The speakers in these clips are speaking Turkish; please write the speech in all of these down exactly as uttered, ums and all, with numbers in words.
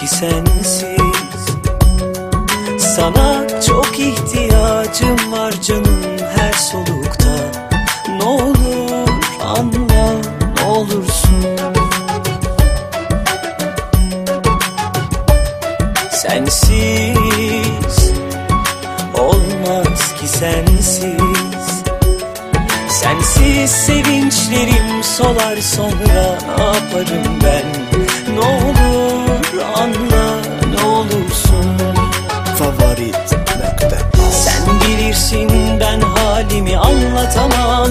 ki sensiz. Sana çok ihtiyacım var canım her solukta. Ne olur anla, ne olursun. Sensiz olmaz ki sensiz. Sensiz sevinçlerim solar, sonra ne yaparım ben? Ne olur anla, ne olursun. Favorit nokta. Sen bilirsin ben halimi anlatamam.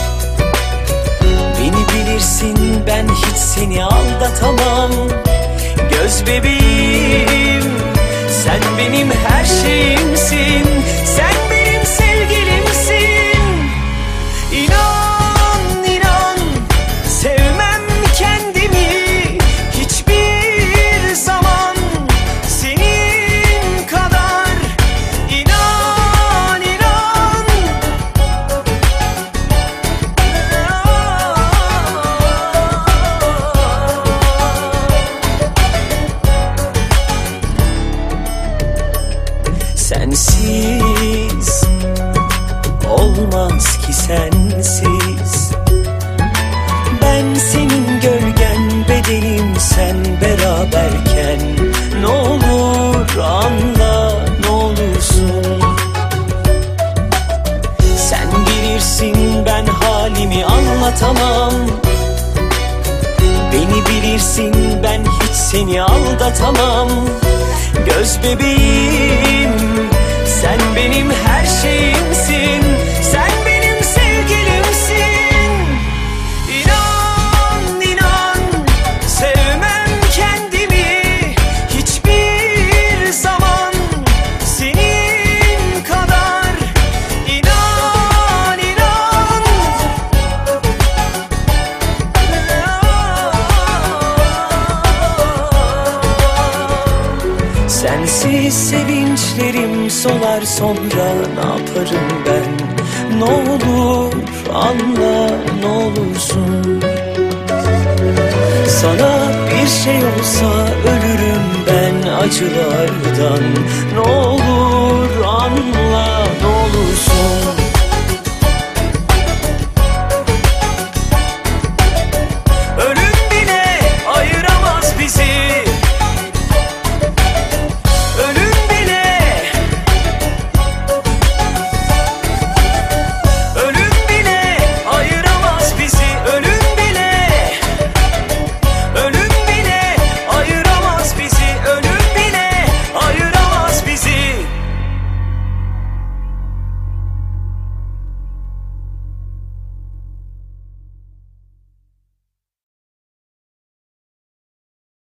Beni bilirsin ben hiç seni aldatamam. Göz bebeğim, sen benim her şeyimsin. Sen benim sevgilimsin. İnan, inan, sevmem kendimi hiçbir zaman senin kadar. İnan, inan. Sensiz olmaz ki sensiz. Ben senin gölgen, bedenim sen beraberken. Ne olur anla, ne olursun. Sen bilirsin ben halimi anlatamam. Beni bilirsin ben hiç seni aldatamam. Göz bebeğim, sen benim her şeyimsin. Sen benim sevgilimsin. İnan, inan, sevmem kendimi hiçbir zaman senin kadar. İnan, inan. Sensiz sevinçlerim solar, sonra ne yaparım ben? Ne olur anla, ne olursun. Sana bir şey olsa ölürüm ben acılardan. Ne olur anla, ne olursun.